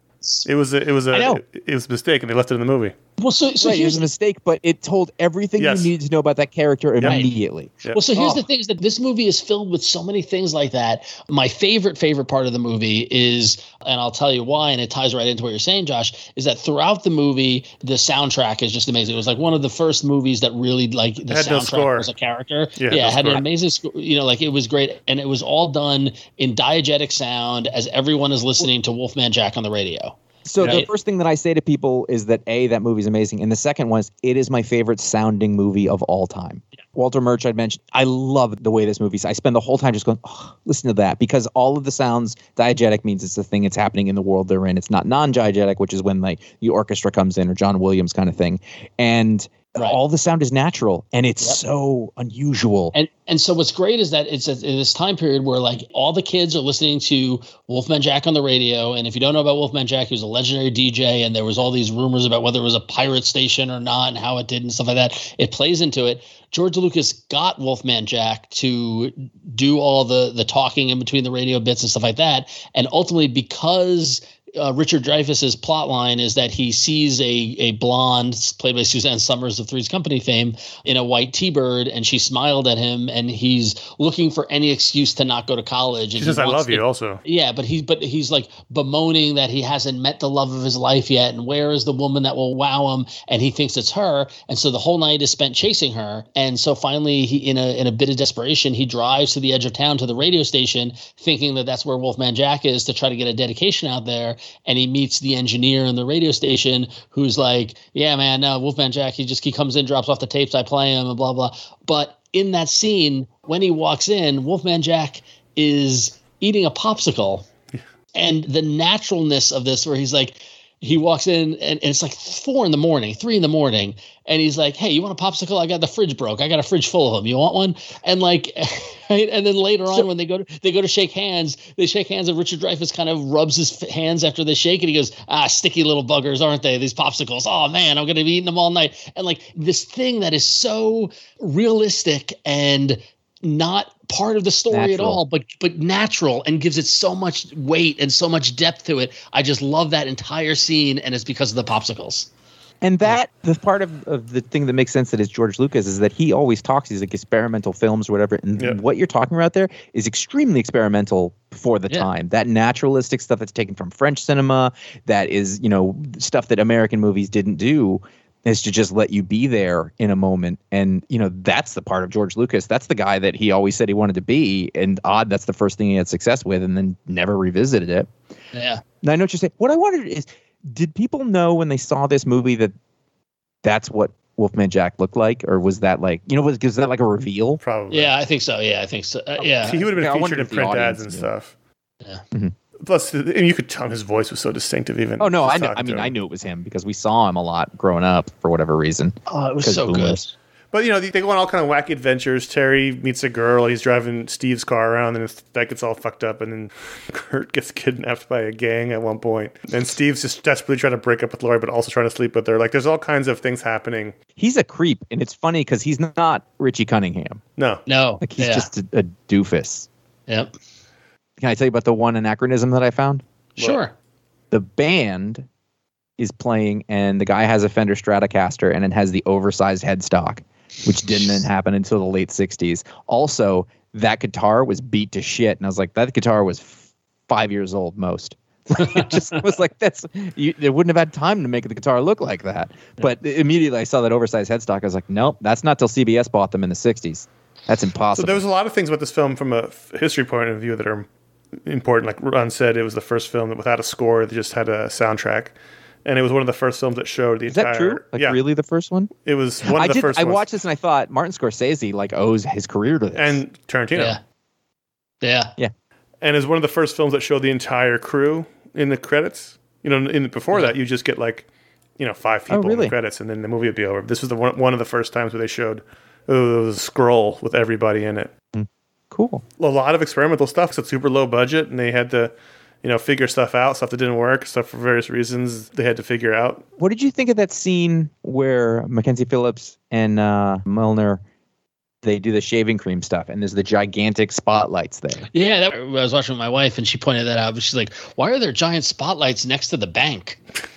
It was a, it was a I know. it was a mistake, and they left it in the movie. well, so so right, it here's was a mistake, but it told everything Yes. you needed to know about that character Right. immediately. Yeah. Well, so here's Oh. the thing: is that this movie is filled with so many things like that. My favorite, favorite part of the movie is, and I'll tell you why, and it ties right into what you're saying, Josh, is that throughout the movie, the soundtrack is just amazing. It was like one of the first movies that really, like, the Had no soundtrack score. was a character. Yeah, Yeah, no it had an score. amazing score. You know, like, it was great. And it was all done in diegetic sound as everyone is listening to Wolfman Jack on the radio. So the Right. first thing that I say to people is that A, that movie's amazing. And the second one is it is my favorite sounding movie of all time. Walter Murch, I'd mentioned, I love the way this movie's. I spend the whole time just going, oh, listen to that. Because all of the sounds, diegetic means it's the thing that's happening in the world they're in. It's not non-diegetic, which is when like the orchestra comes in or John Williams kind of thing. And Right. all the sound is natural and it's Yep. so unusual. And and so what's great is that it's a, in this time period where like all the kids are listening to Wolfman Jack on the radio. And if you don't know about Wolfman Jack, he was a legendary D J, and there was all these rumors about whether it was a pirate station or not and how it did and stuff like that. It plays into it. George Lucas got Wolfman Jack to do all the the talking in between the radio bits and stuff like that. And ultimately, because Uh, Richard Dreyfuss's plot line is that he sees a a blonde played by Suzanne Summers of Three's Company fame in a white T-bird, and she smiled at him, and he's looking for any excuse to not go to college. She and says, he "I wants love to- you." Also, Yeah, but he's but he's like bemoaning that he hasn't met the love of his life yet, and where is the woman that will wow him? And he thinks it's her, and so the whole night is spent chasing her. And so finally, he in a in a bit of desperation, he drives to the edge of town to the radio station, thinking that that's where Wolfman Jack is, to try to get a dedication out there. And he meets the engineer in the radio station, who's like, "Yeah, man, no, Wolfman Jack. He just he comes in, drops off the tapes, I play him, and blah blah." But in that scene, when he walks in, Wolfman Jack is eating a popsicle. And the naturalness of this, where he's like, he walks in and, and it's like four in the morning, three in the morning. And he's like, "Hey, you want a popsicle? I got the fridge broke. I got a fridge full of them. You want one?" And like, right? And then later on, when they go to, they go to shake hands, they shake hands and Richard Dreyfuss kind of rubs his f- hands after they shake, and he goes, "Ah, sticky little buggers, aren't they? These popsicles. Oh man, I'm going to be eating them all night." And like this thing that is so realistic and not part of the story at Natural. all, but but natural, and gives it so much weight and so much depth to it. I just love that entire scene, and it's because of the popsicles. And that the part of, of the thing that makes sense that is George Lucas is that he always talks these like experimental films or whatever. And Yeah. what you're talking about there is extremely experimental for the Yeah. time. That naturalistic stuff that's taken from French cinema, that is, you know, stuff that American movies didn't do, is to just let you be there in a moment. And, you know, that's the part of George Lucas. That's the guy that he always said he wanted to be. And odd, that's the first thing he had success with and then never revisited it. Yeah. Now, I know what you're saying. What I wondered is, did people know when they saw this movie that that's what Wolfman Jack looked like? Or was that like, you know, was, was that like a reveal? probably. Yeah, I think so. Yeah, I think so. Uh, yeah. he would have Yeah, I been wonder featured in if the print audience ads and knew. stuff. Yeah. Mhm. Plus, and you could tell his voice was so distinctive. Even Oh, no, just I know. talking I to mean, him. I knew it was him because we saw him a lot growing up for whatever reason. Oh, it was 'Cause so good. boomers. But, you know, they, they go on all kind of wacky adventures. Terry meets a girl. He's driving Steve's car around, and his, that gets all fucked up. And then Kurt gets kidnapped by a gang at one point. And Steve's just desperately trying to break up with Lori, but also trying to sleep with her. Like, there's all kinds of things happening. He's a creep, and it's funny because he's not Richie Cunningham. No. No. Like, he's yeah. just a, a doofus. Yep. Can I tell you about the one anachronism that I found? Sure. The band is playing, and the guy has a Fender Stratocaster, and it has the oversized headstock, which didn't happen until the late sixties. Also, that guitar was beat to shit, and I was like, that guitar was f- five years old most. It just was like, that's you, they wouldn't have had time to make the guitar look like that. But immediately I saw that oversized headstock. I was like, nope, that's not till C B S bought them in the sixties. That's impossible. So there was a lot of things about this film from a history point of view that are important. Like Ron said, it was the first film that without a score, they just had a soundtrack. And it was one of the first films that showed the Is entire... that true? Like, yeah. really the first one? It was one of I the did, first I ones. watched this and I thought Martin Scorsese like owes his career to this. And Tarantino. Yeah. Yeah. Yeah. And it's one of the first films that showed the entire crew in the credits. You know, in before Yeah. that, you just get like, you know, five people Oh, really? in the credits, and then the movie would be over. This was the one, one of the first times where they showed oh, there was a scroll with everybody in it. Cool. A lot of experimental stuff. It's a super low budget, and they had to, you know, figure stuff out, stuff that didn't work, stuff for various reasons they had to figure out. What did you think of that scene where Mackenzie Phillips and uh, Milner, they do the shaving cream stuff, and there's the gigantic spotlights there? Yeah, that, I was watching with my wife, and she pointed that out. But she's like, "Why are there giant spotlights next to the bank?"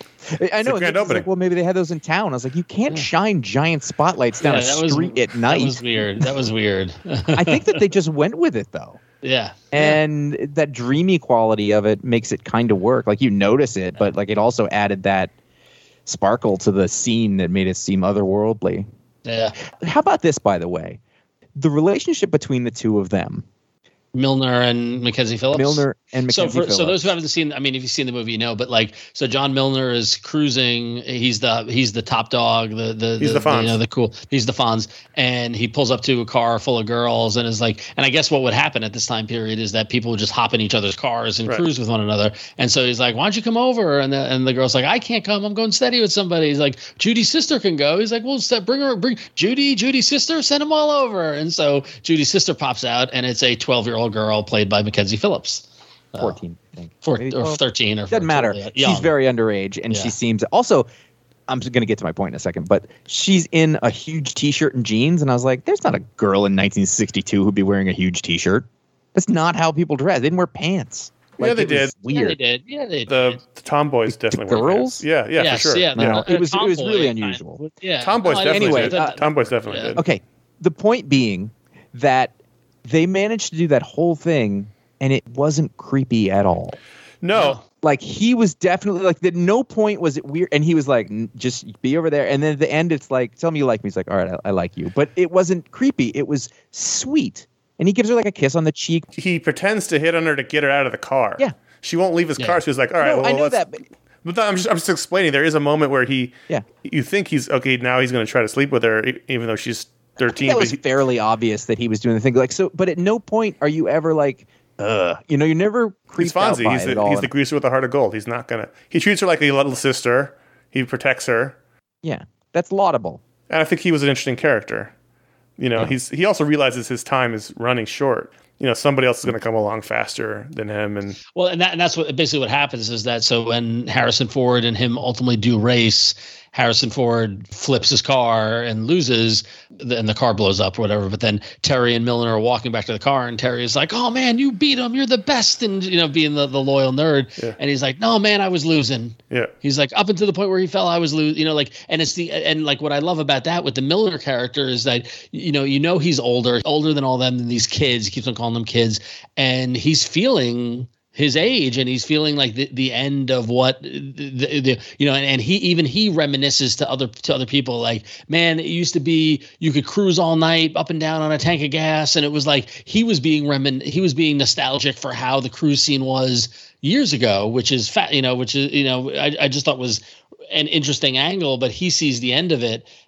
I know. a grand It's opening. like, well, maybe they had those in town. I was like, you can't shine giant spotlights down Yeah, a that was- street at night. That was weird. That was weird. I think that they just went with it, though. Yeah. And that dreamy quality of it makes it kind of work. Like, you notice it, but like it also added that sparkle to the scene that made it seem otherworldly. Yeah. How about this, by the way? The relationship between the two of them, Milner and Mackenzie Phillips. Milner and So, Mackenzie for, Phillips. so those who haven't seen, I mean, if you've seen the movie, you know. But like, so John Milner is cruising. He's the he's the top dog. The the He's the Fonz. you know, the cool. He's the Fonz, and he pulls up to a car full of girls, and is like, and I guess what would happen at this time period is that people would just hop in each other's cars and Right. cruise with one another. And so he's like, "Why don't you come over?" And the and the girl's like, "I can't come. I'm going steady with somebody." He's like, "Judy's sister can go." He's like, "Well, set, bring her, bring Judy, Judy's sister, send them all over." And so Judy's sister pops out, and it's a twelve year old girl played by Mackenzie Phillips. fourteen, I think. Four, Maybe or twelve. thirteen or Doesn't matter. young. She's very underage, and Yeah. she seems also. I'm just going to get to my point in a second, but she's in a huge T-shirt and jeans, and I was like, "There's not a girl in nineteen sixty-two who'd be wearing a huge T-shirt. That's not how people dress. They didn't wear pants." Yeah, they it was did. Yeah, Weird. they did. Yeah, they The, did. the tomboys definitely were girls? fans. Yeah, yeah, Yes, for sure. Yeah, No, the- it was- it was tomboy really kind unusual. of- Yeah, Tomboys No, definitely anyway, did. uh, Tomboys definitely yeah. did. Okay. The point being that they managed to do that whole thing, and it wasn't creepy at all. No, Like, he was definitely like, at no point was it weird. And he was like, "N- just be over there. And then at the end, it's like, tell me you like me. He's like, all right, I, I like you. But it wasn't creepy. It was sweet. And he gives her like a kiss on the cheek. he pretends to hit on her to get her out of the car. Yeah. She won't leave his Yeah. car. She was like, all right, No, well, I know let's, that. But But I'm just, I'm just explaining. There is a moment where he, Yeah. you think he's okay. Now he's going to try to sleep with her, e- even though she's thirteen. that But was he, fairly obvious that he was doing the thing. Like, so, but at no point are you ever like, ugh, you know, you're never he's creeped out Fonzie. by He's it the, at all. he's the greaser with a heart of gold. He's not gonna. He treats her like a little sister. He protects her, Yeah. That's laudable. and I think he was an interesting character. You know, he's he also realizes his time is running short. You know, somebody else is going to come along faster than him, and Well, and that and that's what basically what happens is that so when Harrison Ford and him ultimately do race, Harrison Ford flips his car and loses, and the car blows up or whatever. But then Terry and Milner are walking back to the car, and Terry is like, "Oh man, you beat him! You're the best!" And you know, being the, the loyal nerd. Yeah. And he's like, "No man, I was losing." yeah, He's like, up until the point where he fell, I was losing. You know, like, and it's the and like what I love about that with the Milner character is that you know you know he's older, older than all them than these kids. He keeps on calling them kids, and he's feeling his age, and he's feeling like the, the end of what the, the you know, and, and he even he reminisces to other to other people like, man, it used to be you could cruise all night up and down on a tank of gas, and it was like he was being remin he was being nostalgic for how the cruise scene was years ago, which is fat, you know, which is you know, I, I just thought was an interesting angle, but he sees the end of it.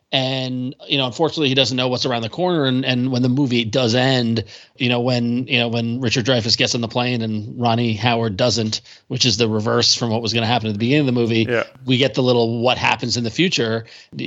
And, you know, unfortunately, he doesn't know what's around the corner. And, and when the movie does end, you know, when, you know, when Richard Dreyfuss gets on the plane and Ronnie Howard doesn't, which is the reverse from what was going to happen at the beginning of the movie, yeah. we get the little what happens in the future,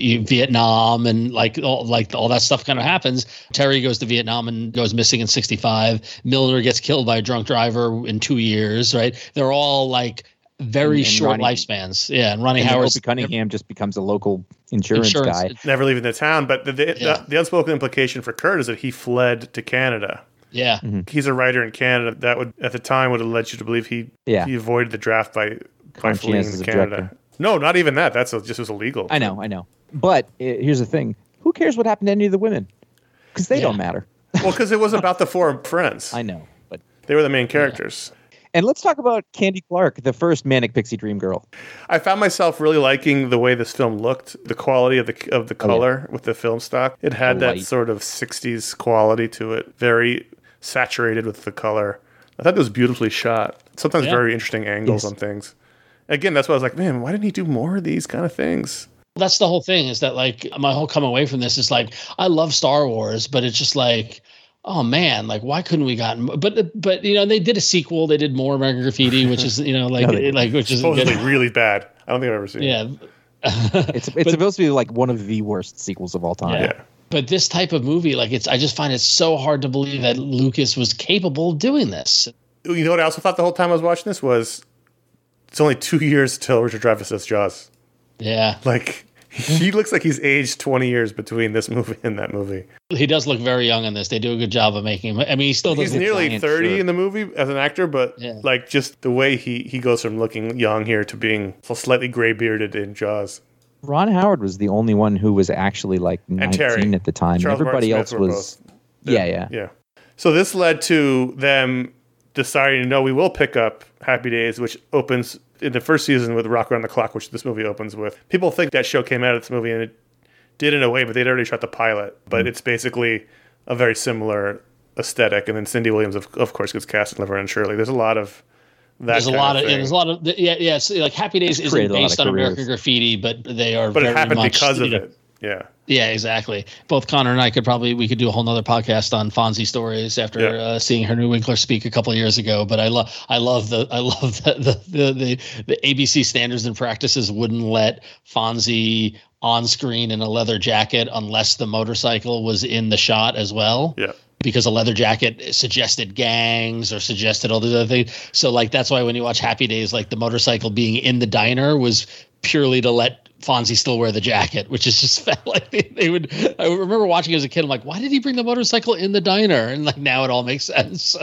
Vietnam and like all, like all that stuff kind of happens. Terry goes to Vietnam and goes missing in sixty-five. Milner gets killed by a drunk driver in two years, right? They're all like very and, and short Ronnie, lifespans. Yeah, and Ronnie and Howard Cunningham just becomes a local insurance, insurance guy. Never leaving the town. But the, the, yeah. the, the unspoken implication for Kurt is that he fled to Canada. Yeah. Mm-hmm. He's a writer in Canada. That would, at the time, would have led you to believe he yeah. he avoided the draft by, by fleeing to Canada. Director. No, not even that. That's a, just was illegal. I know, I know. But uh, here's the thing. Who cares what happened to any of the women? Because they yeah. don't matter. Well, because it was about the four friends. I know. But they were the main characters. Yeah. And let's talk about Candy Clark, the first Manic Pixie Dream Girl. I found myself really liking the way this film looked, the quality of the of the color oh, yeah. with the film stock. It had that sort of sixties quality to it, very saturated with the color. I thought it was beautifully shot. Sometimes yeah. very interesting angles yes. on things. Again, that's why I was like, man, why didn't he do more of these kind of things? That's the whole thing, is that like my whole come away from this is like, I love Star Wars, but it's just like, oh man, like why couldn't we gotten? But but you know, they did a sequel. They did more American Graffiti, which is you know like no, like which is supposedly really bad. I don't think I've ever seen. Yeah, it. it's it's but, supposed to be like one of the worst sequels of all time. Yeah. But this type of movie, like it's, I just find it so hard to believe that Lucas was capable of doing this. You know what I also thought the whole time I was watching this was, it's only two years till Richard Dreyfuss does Jaws. Yeah, like. He looks like he's aged twenty years between this movie and that movie. He does look very young in this. They do a good job of making him. I mean, he still does. He's nearly thirty sure. in the movie as an actor, but yeah. like just the way he, he goes from looking young here to being slightly gray bearded in Jaws. Ron Howard was the only one who was actually like nineteen at the time. Charles Everybody else was. Both, yeah, yeah, yeah. So this led to them deciding, no, we will pick up Happy Days, which opens in the first season with Rock Around the Clock, which this movie opens with. People think that show came out of this movie, and it did in a way, but they'd already shot the pilot. But mm. it's basically a very similar aesthetic. And then Cindy Williams, of, of course, gets cast in Laverne and Shirley. There's a lot of that. There's a lot of, of yeah, there's a lot of yeah, yeah. It's like Happy Days it's isn't based on American Graffiti, but they are. But very it happened much, because of you know, it. Yeah. Yeah, exactly. Both Connor and I could probably we could do a whole nother podcast on Fonzie stories after yeah. uh, seeing Henry Winkler speak a couple of years ago. But I love I love the I love the the, the the the A B C standards and practices wouldn't let Fonzie on screen in a leather jacket unless the motorcycle was in the shot as well. Yeah. Because a leather jacket suggested gangs or suggested all these other things. So like that's why when you watch Happy Days, like the motorcycle being in the diner was purely to let Fonzie still wear the jacket, which is just felt like they, they would. I remember watching as a kid. I'm like, why did he bring the motorcycle in the diner? And like now it all makes sense.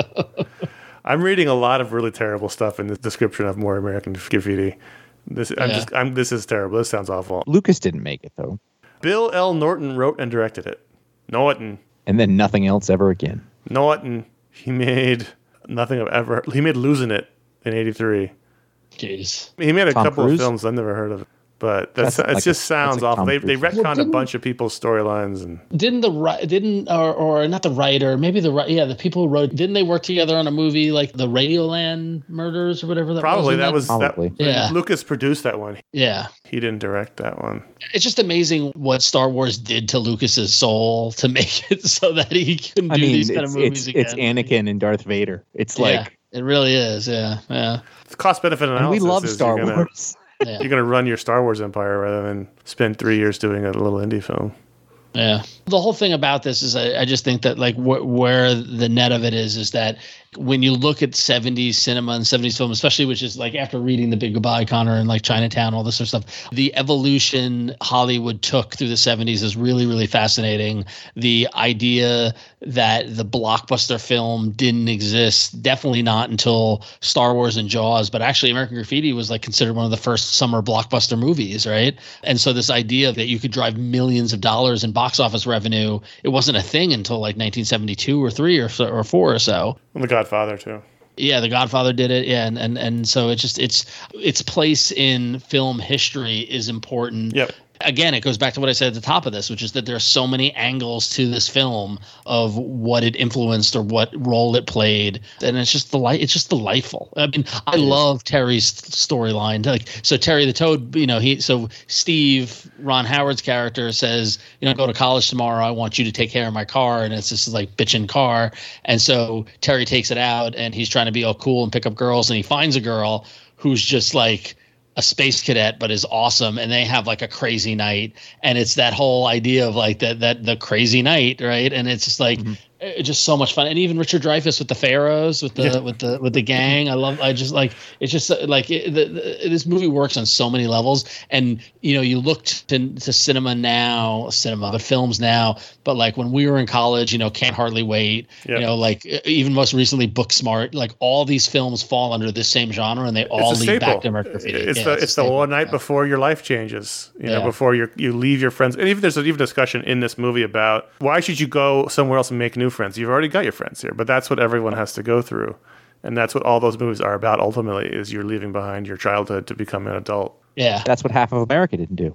I'm reading a lot of really terrible stuff in the description of More American Graffiti. This I'm yeah. just I'm this is terrible. This sounds awful. Lucas didn't make it though. Bill L. Norton wrote and directed it. Norton. And then nothing else ever again. Norton. He made nothing of ever. He made Losing It in eighty-three. Jeez. He made a Tom couple Cruise? of films I've never heard of. But that's, that's it like just a, sounds like awful. They they retconned well, a bunch of people's storylines and didn't the didn't or or not the writer maybe the yeah the people who wrote didn't they work together on a movie like the Radioland Murders or whatever that probably was that was probably. that yeah Lucas produced that one. Yeah, he didn't direct that one. It's just amazing what Star Wars did to Lucas's soul to make it so that he can do I mean, these kind of movies it's, again. It's Anakin and Darth Vader. It's yeah, like it really is. Yeah, yeah. It's cost benefit analysis. And we love Star you're gonna, Wars. Yeah. You're going to run your Star Wars empire rather than spend three years doing a little indie film. Yeah. The whole thing about this is I, I just think that like wh- where the net of it is, is that when you look at seventies cinema and seventies film, especially, which is like after reading The Big Goodbye, Connor, and like Chinatown, all this sort of stuff, the evolution Hollywood took through the seventies is really, really fascinating. The idea that the blockbuster film didn't exist, definitely not until Star Wars and Jaws, but actually American Graffiti was like considered one of the first summer blockbuster movies, right? And so this idea that you could drive millions of dollars in box office revenue, it wasn't a thing until like nineteen seventy-two or three or, so, or four or so. And The Godfather too. Yeah, The Godfather did it. Yeah, and and, and so it just it's its place in film history is important. Yep. again, it goes back to what I said at the top of this, which is that there are so many angles to this film of what it influenced or what role it played, and it's just the light. It's just delightful. I mean, I love Terry's storyline. Like, so Terry the Toad, you know, he so Steve, Ron Howard's character, says, you know, go to college tomorrow. I want you to take care of my car, and it's this like bitchin' car, and so Terry takes it out, and he's trying to be all cool and pick up girls, and he finds a girl who's just like a space cadet, but is awesome. And they have like a crazy night. And it's that whole idea of like that, that the crazy night. Right. And it's just like, mm-hmm. it, just so much fun. And even Richard Dreyfuss with the Pharaohs, with the, yeah. with the, with the gang. I love, I just like, it's just like it, the, the, this movie works on so many levels. And, you know, you look to, to cinema now, cinema, but films now, but like when we were in college, you know, Can't Hardly Wait, yep. you know, like even most recently Booksmart, like all these films fall under this same genre, and they all lead back to American Graffiti. It's yeah, the, it's, it's the one night before your life changes, you know, yeah. before you you leave your friends. And even there's even discussion in this movie about why should you go somewhere else and make new friends? You've already got your friends here, but that's what everyone has to go through. And that's what all those movies are about ultimately, is you're leaving behind your childhood to become an adult. Yeah. That's what half of America didn't do.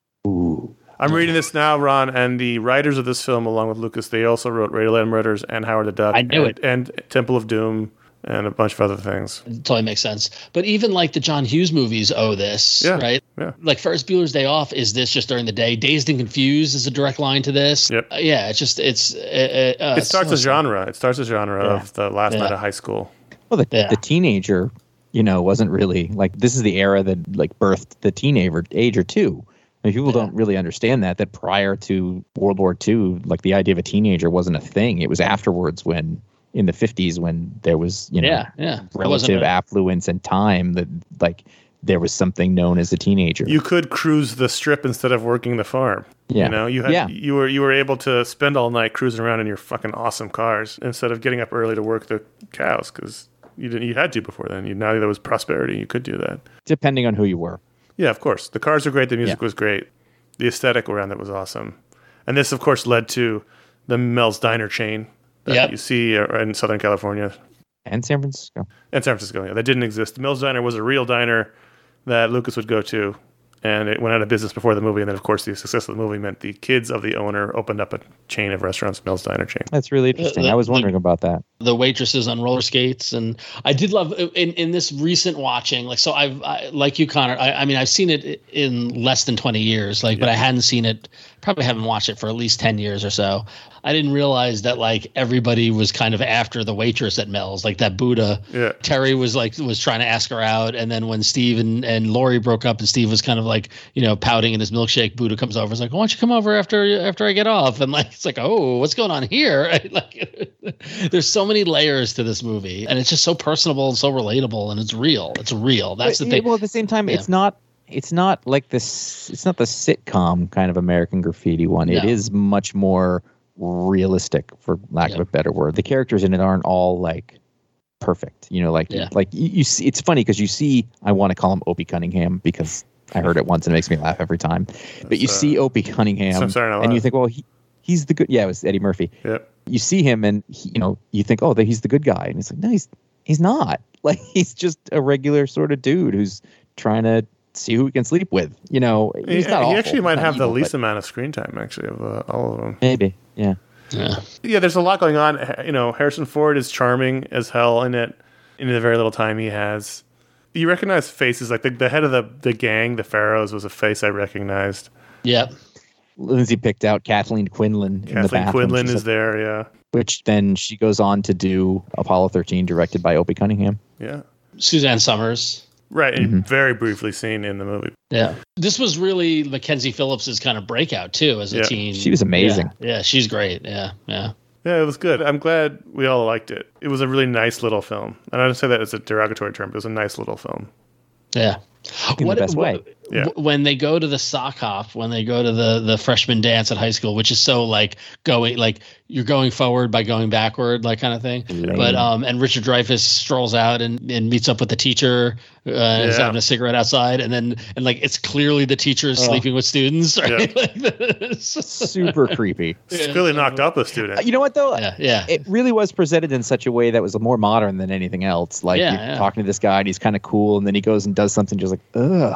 Ooh. I'm reading this now, Ron, and the writers of this film, along with Lucas, they also wrote Radioland Murders and Howard the Duck. I knew and, it. And Temple of Doom and a bunch of other things. It totally makes sense. But even like the John Hughes movies owe this, yeah, right? Yeah. Like Ferris Bueller's Day Off is this just during the day. Dazed and Confused is a direct line to this. Yep. Uh, yeah, it's just, it's... Uh, uh, it starts so a genre. It starts a genre yeah. of the last yeah. night of high school. Well, the, yeah. the teenager, you know, wasn't really, like, this is the era that, like, birthed the teenager age or two. I mean, people yeah. don't really understand that, that prior to World War Two, like, the idea of a teenager wasn't a thing. It was afterwards when... in the fifties, when there was, you know, yeah, yeah. relative affluence and time, that like there was something known as a teenager. You could cruise the strip instead of working the farm. Yeah. You know, you had, yeah. you were you were able to spend all night cruising around in your fucking awesome cars instead of getting up early to work the cows, because you didn't you had to before then. You now there was prosperity, you could do that. Depending on who you were. Yeah, of course. The cars were great, the music yeah. was great. The aesthetic around it was awesome. And this of course led to the Mel's Diner chain that yep. you see in Southern California. And San Francisco. And San Francisco, yeah. That didn't exist. The Mills Diner was a real diner that Lucas would go to, and it went out of business before the movie. And then, of course, the success of the movie meant the kids of the owner opened up a chain of restaurants, Mills Diner chain. That's really interesting. The, I was wondering the, about that. The waitresses on roller skates. And I did love, in, in this recent watching, like, so I've, I, like you, Connor, I, I mean, I've seen it in less than twenty years, like, yeah. but I hadn't seen it, probably haven't watched it for at least ten years or so. I didn't realize that like everybody was kind of after the waitress at Mel's, like that Buddha. Yeah. Terry was like was trying to ask her out, and then when Steve and, and Lori broke up, and Steve was kind of like, you know, pouting in his milkshake, Buddha comes over, is like, why don't you come over after after I get off? And like it's like, oh, what's going on here? Like, there's so many layers to this movie, and it's just so personable and so relatable, and it's real. It's real. That's but, the thing. Well, at the same time, yeah. it's not. It's not like this. It's not the sitcom kind of American Graffiti one. No. It is much more realistic, for lack yeah. of a better word. The characters in it aren't all like perfect, you know, like yeah. like you, you see. It's funny because you see. I want to call him Opie Cunningham because I heard it once and it makes me laugh every time. That's, but you uh, see Opie Cunningham and you think, well, he, he's the good. Yeah, it was Eddie Murphy. Yep. You see him and he, you know you think, oh, that he's the good guy, and he's like, no, he's he's not. Like he's just a regular sort of dude who's trying to see who he can sleep with. You know, he's he, not he awful. actually might He's have evil, the least but... amount of screen time, actually, of uh, all of them. Maybe, yeah. Yeah. Yeah, there's a lot going on. You know, Harrison Ford is charming as hell in it, in the very little time he has. You recognize faces, like the, the head of the, the gang, the Pharaohs, was a face I recognized. Yep. Lindsay picked out Kathleen Quinlan. Kathleen in the bathroom. Quinlan She's is like, there, yeah. Which then she goes on to do Apollo thirteen, directed by Opie Cunningham. Yeah. Suzanne Summers. Right, and Mm-hmm. very briefly seen in the movie. Yeah. This was really Mackenzie Phillips's kind of breakout, too, as a Yeah. teen. She was amazing. Yeah, yeah, she's great. Yeah, yeah. Yeah, it was good. I'm glad we all liked it. It was a really nice little film. And I don't say that as a derogatory term, but it was a nice little film. Yeah. In the best way. Yeah. When they go to the sock hop, when they go to the the freshman dance at high school, which is so like going like you're going forward by going backward, like kind of thing. Lame. But um, and Richard Dreyfuss strolls out and, and meets up with the teacher, uh, and is Yeah. having a cigarette outside, and then and like it's clearly the teacher is Oh. sleeping with students, right? Yeah. Like this. Super creepy. It's really knocked up a student. You know what, though? Yeah, yeah. It really was presented in such a way that was more modern than anything else. Like, Yeah, you're yeah. talking to this guy, and he's kind of cool, and then he goes and does something just like, ugh.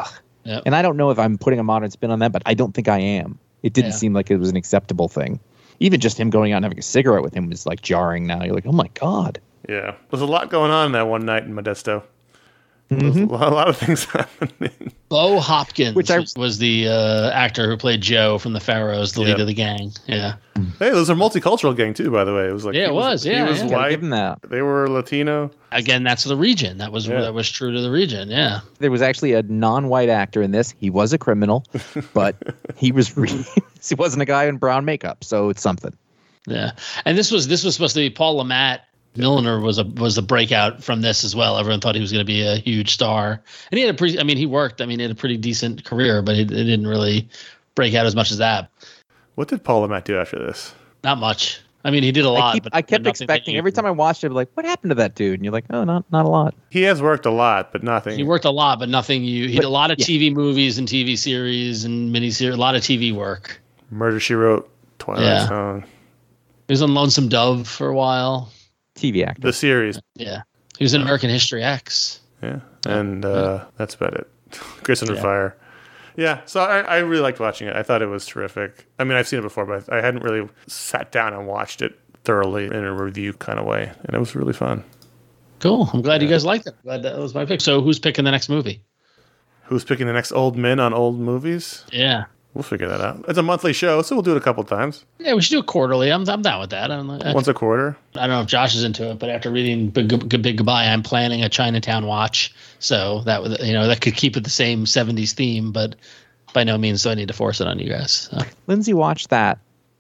Yep. And I don't know if I'm putting a modern spin on that, but I don't think I am. It didn't Yeah. seem like it was an acceptable thing. Even just him going out and having a cigarette with him was like jarring now. You're like, oh my God. Yeah. There's a lot going on that one night in Modesto. Mm-hmm. There's a lot, a lot of things happening. Bo Hopkins, Which I- was, was the uh, actor who played Joe from the Pharaohs, the Yeah. lead of the gang. Yeah. Hey, those are a multicultural gang too, by the way. It was like Yeah, he it was. Yeah, he was yeah. Gotta white. give him that. They were Latino. Again, that's the region. That was Yeah. that was true to the region. Yeah. There was actually a non-white actor in this. He was a criminal, but he was re- he wasn't a guy in brown makeup, so it's something. Yeah. And this was this was supposed to be Paul LaMatt. Milliner was a was a breakout from this as well. Everyone thought he was going to be a huge star, and he had a pretty. I mean, he worked. I mean, he had a pretty decent career, but he, he didn't really break out as much as that. What did Paul LaMatt do after this? Not much. I mean, he did a lot. I, keep, but I kept but nothing that expecting you- every time I watched it, I'd be like, what happened to that dude? And you're like, oh, not not a lot. He has worked a lot, but nothing. He worked a lot, but nothing. You he did a lot of yeah. T V movies and T V series and miniseries. A lot of T V work. Murder, She Wrote, Twilight Yeah. Zone. He was on Lonesome Dove for a while. T V actor. The series. Yeah. He was in American History X. Yeah. And uh, that's about it. Grace Under Yeah. Fire. Yeah. So I, I really liked watching it. I thought it was terrific. I mean, I've seen it before, but I hadn't really sat down and watched it thoroughly in a review kind of way. And it was really fun. Cool. I'm glad you guys liked it. Glad that was my pick. So who's picking the next movie? Who's picking the next old men on old movies? Yeah. We'll figure that out. It's a monthly show, so we'll do it a couple times. Yeah, we should do it quarterly. I'm I'm down with that. I'm, I, Once a quarter. I don't know if Josh is into it, but after reading Big, Good Big Goodbye, I'm planning a Chinatown watch. So that would you know that could keep it the same seventies theme, but by no means do I need to force it on you guys. So. Lindsay watched that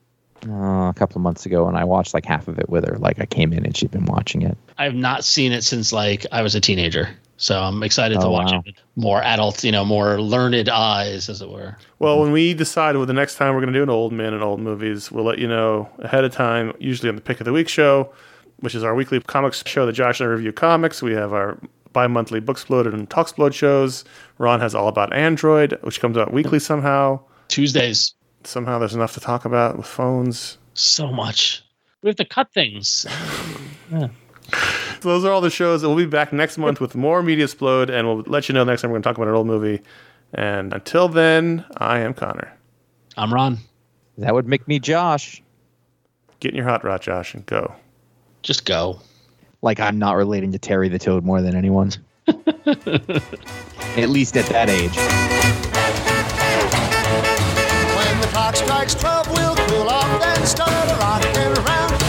uh, a couple of months ago, and I watched like half of it with her. Like I came in and she'd been watching it. I've not seen it since like I was a teenager. So I'm excited to Oh, watch wow. it with more adult, you know, more learned eyes, as it were. Well, when we decide what the next time we're going to do an old men and old movies, we'll let you know ahead of time, usually on the Pick of the Week show, which is our weekly comics show that Josh and I review comics. We have our bi-monthly Booksploded and Talksplode shows. Ron has All About Android, which comes out weekly somehow. Tuesdays, Somehow there's enough to talk about with phones. so much. We have to cut things. So those are all the shows. We'll be back next month with more Media Explode, and we'll let you know next time we're going to talk about an old movie. And until then, I am Connor. I'm Ron. That would make me Josh. Get in your hot rod, Josh, and go. Just go. Like I'm not relating to Terry the Toad more than anyone. At least at that age. When the clock strikes twelve, we'll cool off, then start a rockin' around.